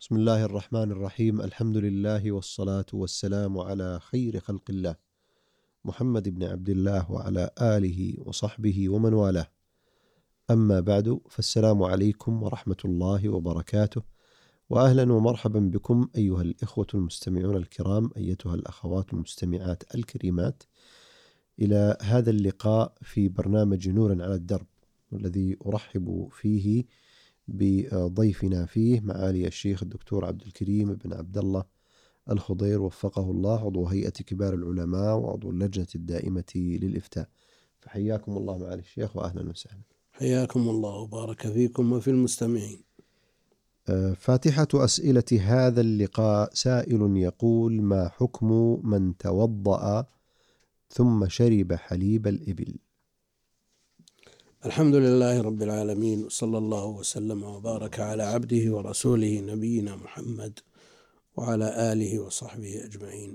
بسم الله الرحمن الرحيم. الحمد لله والصلاة والسلام على خير خلق الله محمد بن عبد الله وعلى آله وصحبه ومن والاه. أما بعد، فالسلام عليكم ورحمة الله وبركاته، وأهلا ومرحبا بكم أيها الإخوة المستمعون الكرام، أيتها الأخوات المستمعات الكريمات، إلى هذا اللقاء في برنامج نور على الدرب، والذي أرحب فيه بضيفنا فيه معالي الشيخ الدكتور عبد الكريم بن عبد الله الخضير وفقه الله، عضو هيئة كبار العلماء وعضو اللجنة الدائمة للإفتاء. فحياكم الله معالي الشيخ وأهلا وسهلا. حياكم الله وبارك فيكم وفي المستمعين. فاتحة أسئلة هذا اللقاء: سائل يقول: ما حكم من توضأ ثم شرب حليب الإبل؟ الحمد لله رب العالمين، وصلى الله وسلم وبارك على عبده ورسوله نبينا محمد وعلى آله وصحبه أجمعين.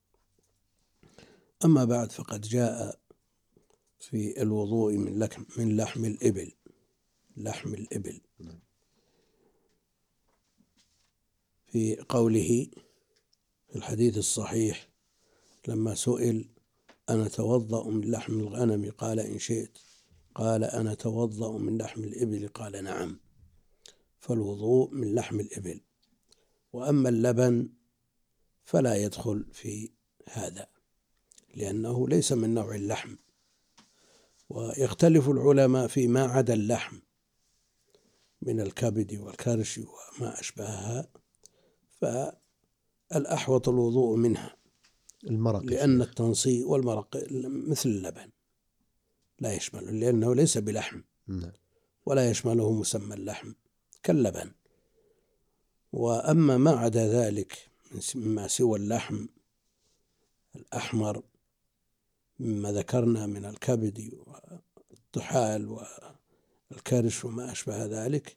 أما بعد، فقد جاء في الوضوء من لحم الإبل في قوله في الحديث الصحيح لما سئل: أنا أتوضأ من لحم الغنم؟ قال: إن شئت. قال: أنا أتوضأ من لحم الإبل؟ قال: نعم. فالوضوء من لحم الإبل، وأما اللبن فلا يدخل في هذا لأنه ليس من نوع اللحم. ويختلف العلماء فيما عدا اللحم من الكبد والكرش وما أشبهها، فالأحوط الوضوء منها، المرق، لأن التنصيء والمرق مثل اللبن لا يشمله، لأنه ليس بلحم ولا يشمله مسمى اللحم كاللبن. وأما ما عدا ذلك مما سوى اللحم الأحمر مما ذكرنا من الكبد والطحال والكرش وما أشبه ذلك،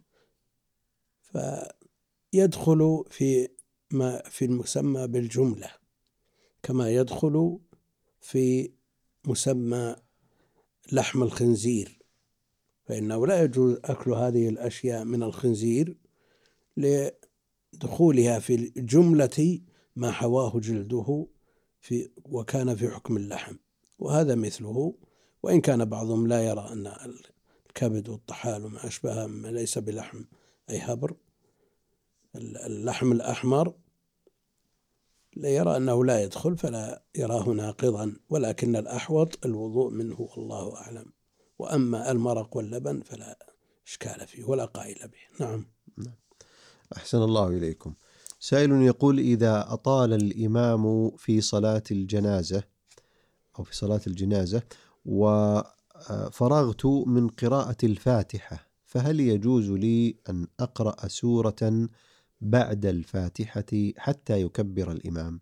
فيدخل في المسمى بالجملة، كما يدخل في مسمى لحم الخنزير، فإنه لا يجوز أكل هذه الأشياء من الخنزير لدخولها في جملة ما حواه جلده وكان في حكم اللحم، وهذا مثله. وإن كان بعضهم لا يرى أن الكبد والطحال وما أشبه ما ليس بلحم أي هبر، اللحم الأحمر لا يرى أنه لا يدخل، فلا يراه ناقضا، ولكن الأحوط الوضوء منه والله أعلم. وأما المرق واللبن فلا إشكال فيه ولا قائل به. نعم. أحسن الله إليكم. سائل يقول: إذا أطال الإمام في صلاة الجنازة أو في صلاة الجنازة وفرغت من قراءة الفاتحة، فهل يجوز لي أن أقرأ سورة بعد الفاتحة حتى يكبر الإمام؟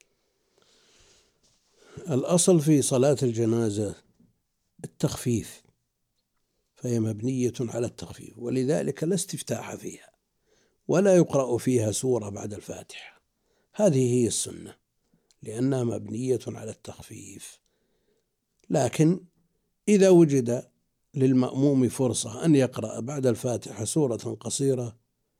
الأصل في صلاة الجنازة التخفيف، فهي مبنية على التخفيف، ولذلك لا استفتاح فيها ولا يقرأ فيها سورة بعد الفاتحة. هذه هي السنة، لأنها مبنية على التخفيف. لكن إذا وجد للمأموم فرصة أن يقرأ بعد الفاتحة سورة قصيرة،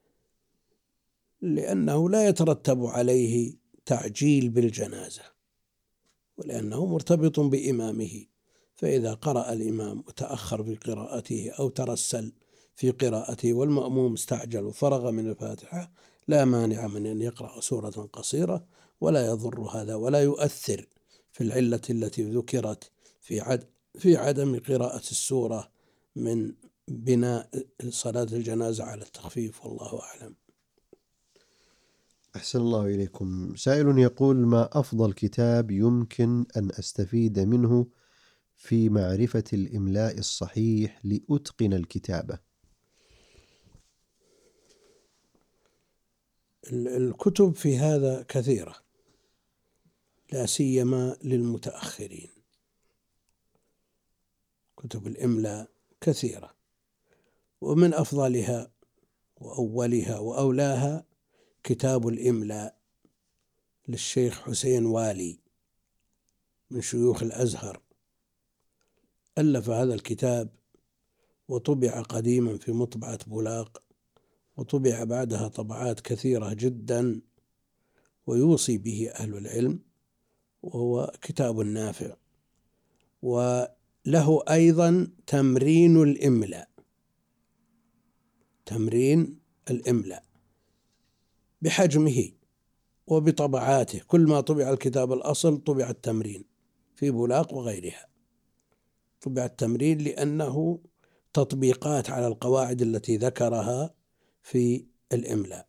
لأنه لا يترتب عليه تعجيل بالجنازة، ولأنه مرتبط بإمامه، فإذا قرأ الإمام وتأخر في قراءته أو ترسل في قراءته والمأموم استعجل وفرغ من الفاتحة، لا مانع من أن يقرأ سورة قصيرة، ولا يضر هذا ولا يؤثر في العلة التي ذكرت في عدم قراءة السورة من بناء صلاة الجنازة على التخفيف، والله أعلم. أحسن الله إليكم. سائل يقول: ما أفضل كتاب يمكن أن أستفيد منه في معرفة الإملاء الصحيح لأتقن الكتابة؟ الكتب في هذا كثيرة، لا سيما للمتأخرين. كتب الإملاء كثيرة، ومن أفضلها وأولها وأولاها كتاب الإملاء للشيخ حسين والي من شيوخ الأزهر. ألف هذا الكتاب وطبع قديما في مطبعة بولاق، وطبع بعدها طبعات كثيرة جدا، ويوصي به أهل العلم، وهو كتاب نافع. وله أيضا تمرين الإملاء بحجمه وبطبعاته. كل ما طبع الكتاب الأصل طبع التمرين في بولاق وغيرها. طبع التمرين لأنه تطبيقات على القواعد التي ذكرها في الإملاء،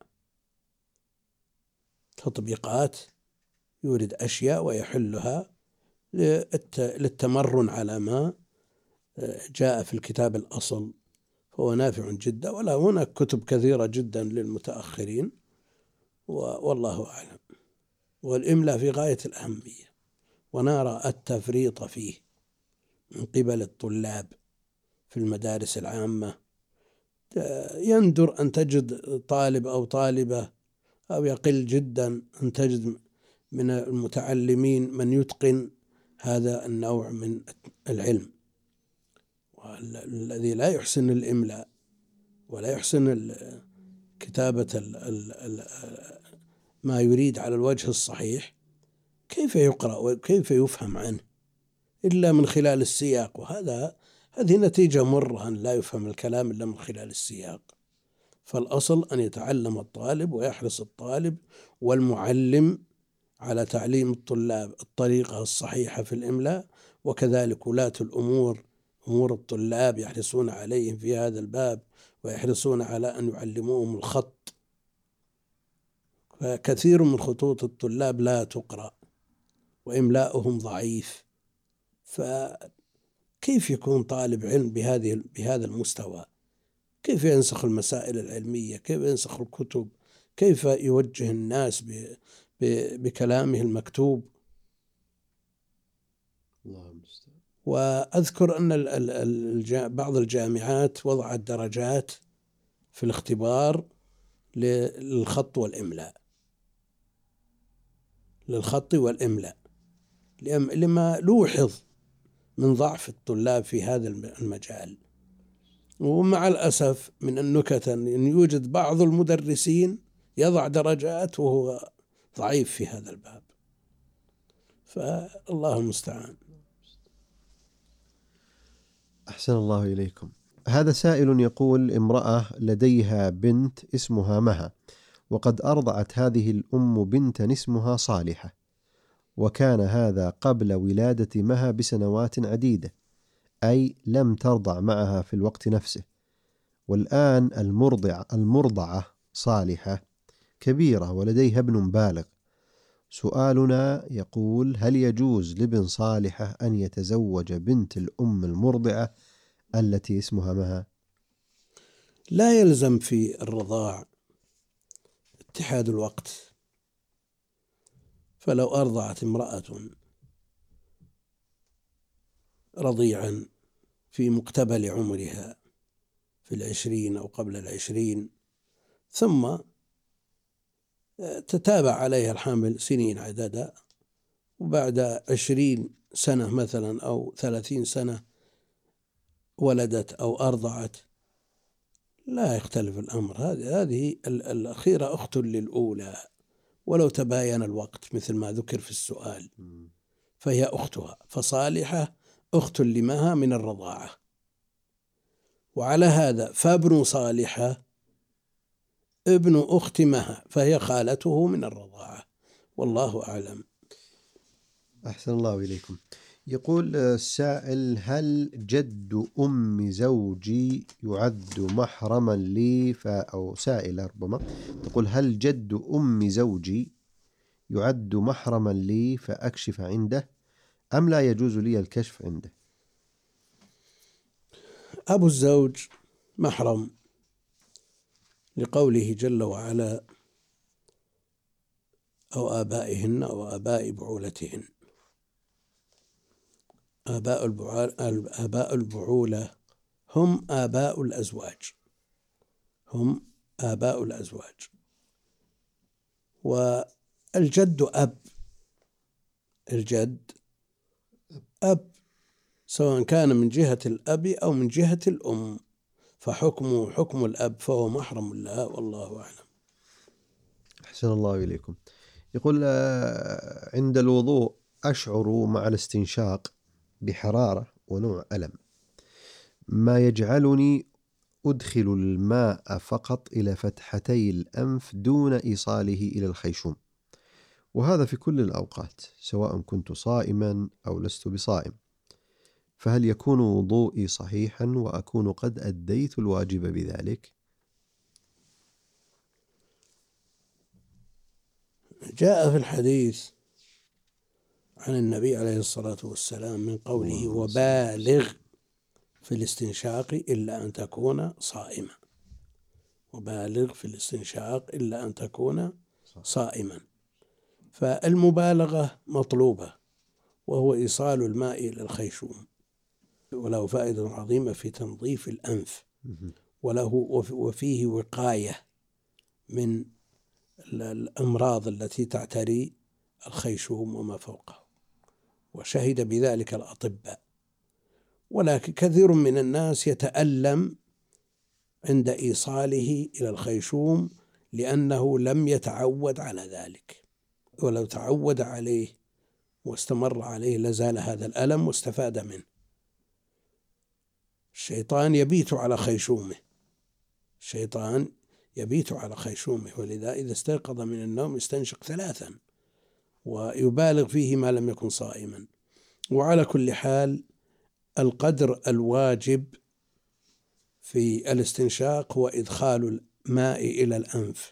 تطبيقات يورد أشياء ويحلها للتمرن على ما جاء في الكتاب الأصل، فهو نافع جدا. ولا هناك كتب كثيرة جدا للمتأخرين، والله أعلم. والإملاء في غاية الأهمية، ونرى التفريط فيه من قبل الطلاب في المدارس العامة. يندر أن تجد طالب أو طالبة، أو يقل جدا أن تجد من المتعلمين من يتقن هذا النوع من العلم. والذي لا يحسن الإملاء ولا يحسن كتابة ما يريد على الوجه الصحيح، كيف يقرأ وكيف يفهم عنه إلا من خلال السياق؟ هذه نتيجة مرة، أن لا يفهم الكلام إلا من خلال السياق. فالأصل أن يتعلم الطالب ويحرص الطالب والمعلم على تعليم الطلاب الطريقة الصحيحة في الإملاء، وكذلك ولاة الأمور، أمور الطلاب، يحرصون عليهم في هذا الباب، ويحرصون على أن يعلموهم الخط. فكثير من خطوط الطلاب لا تقرأ وإملاؤهم ضعيف، فكيف يكون طالب علم بهذا المستوى؟ كيف ينسخ المسائل العلمية؟ كيف ينسخ الكتب؟ كيف يوجه الناس بكلامه المكتوب؟ الله المستعان. وأذكر أن بعض الجامعات وضعت درجات في الاختبار للخط والإملاء، لما لوحظ من ضعف الطلاب في هذا المجال. ومع الأسف من النكت أن يوجد بعض المدرسين يضع درجات وهو ضعيف في هذا الباب، فالله المستعان. أحسن الله إليكم. هذا سائل يقول: امرأة لديها بنت اسمها مها، وقد أرضعت هذه الأم بنتا اسمها صالحة، وكان هذا قبل ولادة مها بسنوات عديدة، أي لم ترضع معها في الوقت نفسه. والآن المرضعة صالحة كبيرة ولديها ابن بالغ. سؤالنا يقول: هل يجوز لابن صالحة أن يتزوج بنت الأم المرضعة التي اسمها مها؟ لا يلزم في الرضاع اتحاد الوقت. فلو أرضعت امرأة رضيعا في مقتبل عمرها في 20 أو قبل 20، ثم تتابع عليها الحمل سنين عددا، وبعد 20 سنة مثلا أو 30 سنة ولدت أو أرضعت، لا يختلف الأمر. هذه الأخيرة أخت للأولى، ولو تباين الوقت مثل ما ذكر في السؤال، فهي أختها. فصالحة أخت لمها من الرضاعة، وعلى هذا فابن صالحة ابن أخت مها، فهي خالته من الرضاعة، والله أعلم. أحسن الله إليكم. يقول السائل: هل جد أم زوجي يعد محرما لي أو سائلة ربما تقول: هل جد أم زوجي يعد محرما لي فأكشف عنده، أم لا يجوز لي الكشف عنده؟ أبو الزوج محرم لقوله جل وعلا: أو آبائهن أو آباء بعولتهن. آباء البعولة هم آباء الأزواج، والجد الجد أب، سواء كان من جهة الأب أو من جهة الأم، فحكمه حكم الأب فهو محرم لها، والله أعلم. أحسن الله إليكم. يقول عند الوضوء أشعر مع الاستنشاق بحرارة ونوع ألم، ما يجعلني أدخل الماء فقط إلى فتحتي الأنف دون إيصاله إلى الخيشوم، وهذا في كل الأوقات سواء كنت صائما أو لست بصائم، فهل يكون وضوئي صحيحا وأكون قد أديت الواجب بذلك؟ جاء في الحديث عن النبي عليه الصلاة والسلام من قوله: وبالغ في الاستنشاق إلا أن تكون صائما. وبالغ في الاستنشاق إلا أن تكون صائما. فالمبالغة مطلوبة، وهو إيصال الماء إلى الخيشوم، وله فائدة عظيمة في تنظيف الأنف، وفيه وقاية من الأمراض التي تعتري الخيشوم وما فوقه، وشهد بذلك الأطباء. ولكن كثير من الناس يتألم عند إيصاله إلى الخيشوم لأنه لم يتعود على ذلك، ولو تعود عليه واستمر عليه لزال هذا الألم واستفاد منه. الشيطان يبيت على خيشومه، الشيطان يبيت على خيشومه، ولذا إذا استيقظ من النوم يستنشق 3 ويبالغ فيه ما لم يكن صائما. وعلى كل حال القدر الواجب في الاستنشاق هو إدخال الماء إلى الأنف،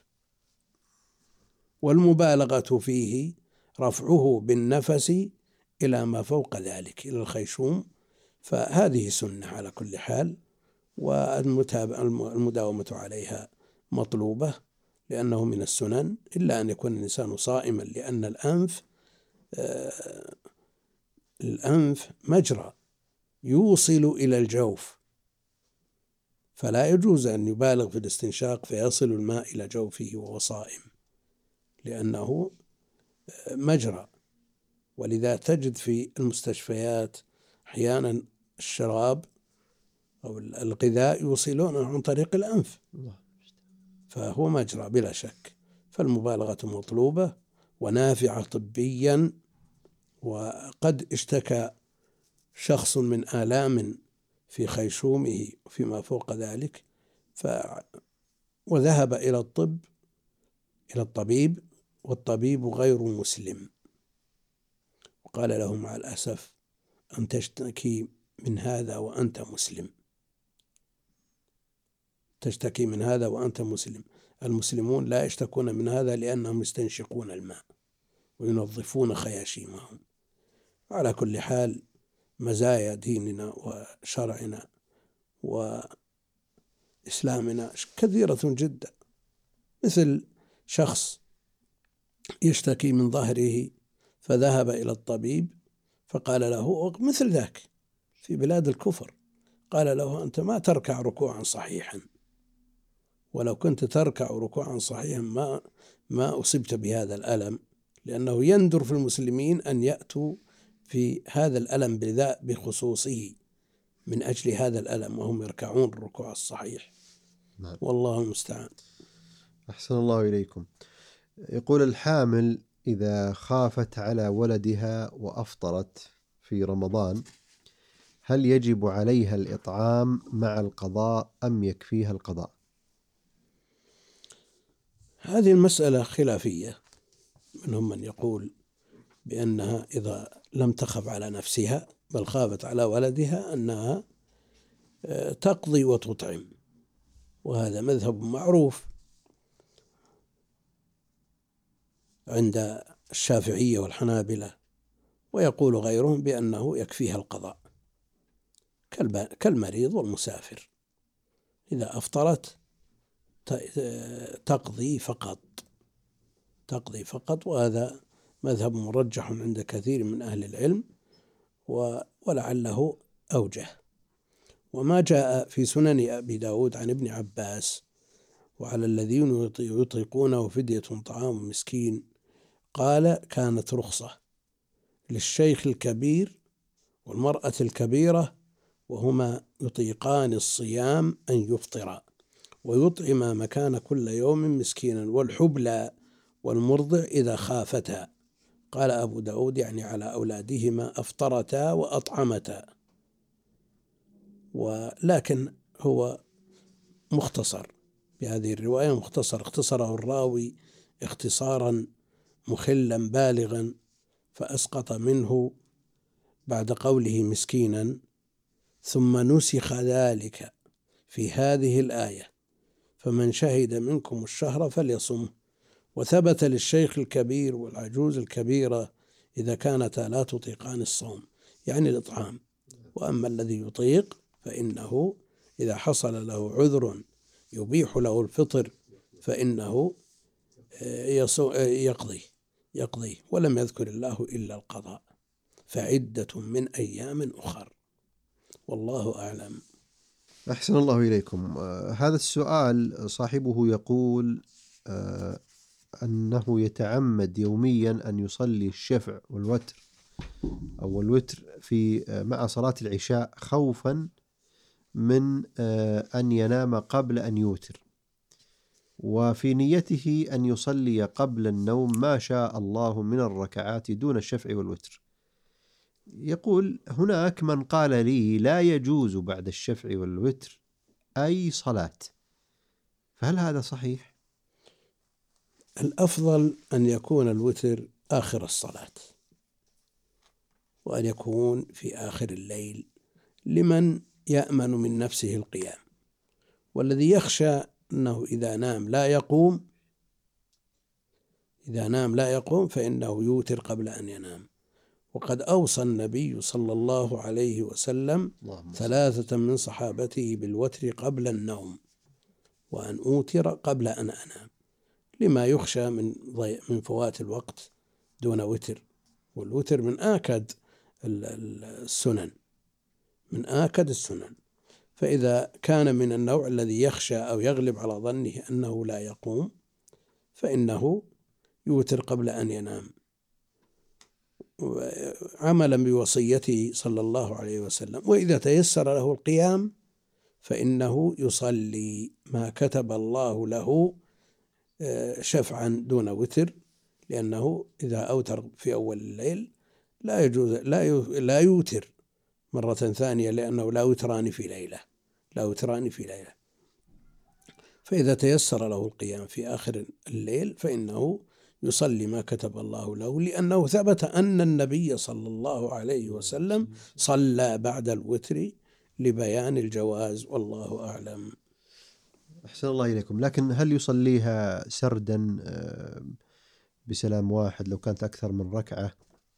والمبالغة فيه رفعه بالنفس إلى ما فوق ذلك إلى الخيشوم، فهذه سنة على كل حال، والمداومة عليها مطلوبة لأنه من السنن، إلا أن يكون الإنسان صائما، لأن الأنف مجرى يوصل إلى الجوف، فلا يجوز أن يبالغ في الاستنشاق فيصل الماء إلى جوفه وهو صائم، لأنه مجرى. ولذا تجد في المستشفيات أحيانا الشراب أو الغذاء يوصلونه عن طريق الأنف، فهو مجرى بلا شك. فالمبالغة مطلوبة ونافعة طبيا. وقد اشتكى شخص من آلام في خيشومه فيما فوق ذلك وذهب إلى الطبيب، والطبيب غير مسلم، وقال له: مع الأسف أن تشتكي من هذا وأنت مسلم، تشتكي من هذا وأنت مسلم. المسلمون لا يشتكون من هذا لأنهم يستنشقون الماء وينظفون خياشيمهم. على كل حال مزايا ديننا وشرعنا وإسلامنا كثيرة جدا، مثل شخص يشتكي من ظهره فذهب إلى الطبيب فقال له مثل ذاك في بلاد الكفر، قال له: أنت ما تركع ركوعا صحيحا، ولو كنت تركع ركوعا صحيحا ما أصبت بهذا الألم، لأنه يندر في المسلمين أن يأتوا في هذا الألم بخصوصه من أجل هذا الألم وهم يركعون الركوع الصحيح. نعم. والله المستعان. أحسن الله إليكم. يقول: الحامل إذا خافت على ولدها وأفطرت في رمضان، هل يجب عليها الإطعام مع القضاء أم يكفيها القضاء؟ هذه المسألة خلافية، منهم من يقول بأنها إذا لم تخف على نفسها بل خافت على ولدها أنها تقضي وتطعم، وهذا مذهب معروف عند الشافعية والحنابلة، ويقول غيرهم بأنه يكفيها القضاء كالمريض والمسافر، إذا أفطرت تقضي فقط، وهذا مذهب مرجح عند كثير من أهل العلم ولعله أوجه. وما جاء في سنن أبي داود عن ابن عباس: وعلى الذين يطيقونه فدية طعام مسكين، قال: كانت رخصة للشيخ الكبير والمرأة الكبيرة وهما يطيقان الصيام أن يفطرا ويطعم مكان كل يوم مسكينا، والحبلى والمرضع إذا خافتا. قال أبو داود يعني على أولادهما أفطرتا وأطعمتا. ولكن هو مختصر بهذه الرواية، مختصر اختصره الراوي اختصارا مخلا بالغا، فأسقط منه بعد قوله مسكينا ثم نسخ ذلك في هذه الآية فمن شهد منكم الشهر فليصمه. وثبت للشيخ الكبير والعجوز الكبيرة إذا كانتا لا تطيقان الصوم يعني الإطعام. وأما الذي يطيق فإنه إذا حصل له عذر يبيح له الفطر فإنه يقضي ولم يذكر الله إلا القضاء، فعدة من أيام أخر. والله أعلم. أحسن الله إليكم. هذا السؤال صاحبه يقول أنه يتعمد يوميا أن يصلي الشفع والوتر أو الوتر مع صلاة العشاء خوفا من أن ينام قبل أن يوتر، وفي نيته أن يصلي قبل النوم ما شاء الله من الركعات دون الشفع والوتر. يقول هناك من قال لي لا يجوز بعد الشفع والوتر أي صلاة، فهل هذا صحيح؟ الأفضل أن يكون الوتر آخر الصلاة، وأن يكون في آخر الليل لمن يأمن من نفسه القيام، والذي يخشى أنه إذا نام لا يقوم فإنه يوتر قبل أن ينام. وقد أوصى النبي صلى الله عليه وسلم 3 من صحابته بالوتر قبل النوم، وأن أوتر قبل أن أنام، لما يخشى من فوات الوقت دون وتر. والوتر من آكد السنن، فإذا كان من النوع الذي يخشى أو يغلب على ظنه أنه لا يقوم فإنه يوتر قبل أن ينام، عملا بوصيته صلى الله عليه وسلم. وإذا تيسر له القيام فإنه يصلي ما كتب الله له شفعا دون وتر، لأنه إذا أوتر في أول الليل لا يجوز لا يوتر مرة ثانية، لأنه لا وتران في ليلة. فإذا تيسر له القيام في آخر الليل فإنه يصلي ما كتب الله له، لأنه ثبت أن النبي صلى الله عليه وسلم صلى بعد الوتر لبيان الجواز. والله أعلم. أحسن الله إليكم. لكن هل يصليها سردا بسلام واحد لو كانت أكثر من ركعة،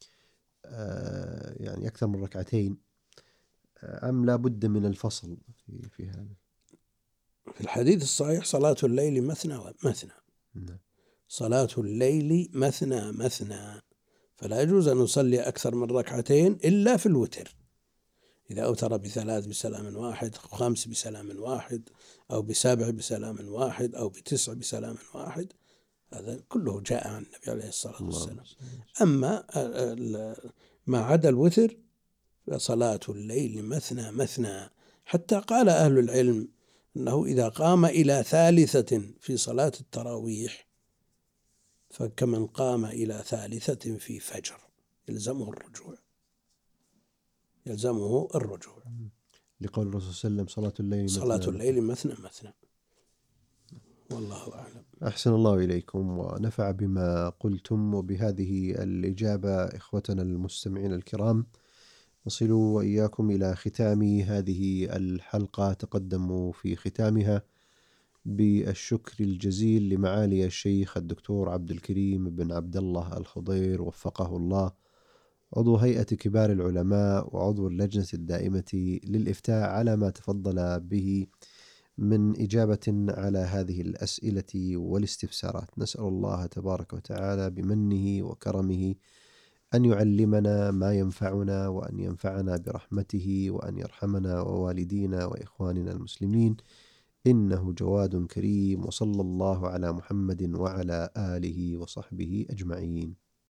يعني أكثر من ركعتين، أم لا بد من الفصل في هذا؟ في الحديث الصحيح صلاة الليل مثنى ومثنى. صلاة الليل مثنى، فلا يجوز أن نصلي أكثر من ركعتين إلا في الوتر، إذا أوتر ب3 بسلام واحد، 5 بسلام واحد، أو ب7 بسلام واحد، أو ب9 بسلام واحد، هذا كله جاء عن النبي عليه الصلاة والسلام. أما ما عدا الوتر فصلاة الليل مثنى، حتى قال أهل العلم أنه إذا قام إلى 3 في صلاة التراويح فكمن قام إلى 3 في فجر يلزمه الرجوع، لقول الرسول صلى الله عليه وسلم صلاة الليل مثنى. والله أعلم. أحسن الله إليكم ونفع بما قلتم. وبهذه الإجابة إخوتنا المستمعين الكرام نصل وإياكم إلى ختام هذه الحلقة. تقدموا في ختامها بالشكر الجزيل لمعالي الشيخ الدكتور عبد الكريم بن عبد الله الخضير وفقه الله، عضو هيئة كبار العلماء وعضو اللجنة الدائمة للإفتاء، على ما تفضل به من إجابة على هذه الأسئلة والاستفسارات. نسأل الله تبارك وتعالى بمنه وكرمه أن يعلمنا ما ينفعنا، وأن ينفعنا برحمته، وأن يرحمنا ووالدينا وإخواننا المسلمين، إنه جواد كريم. وصلى الله على محمد وعلى آله وصحبه أجمعين.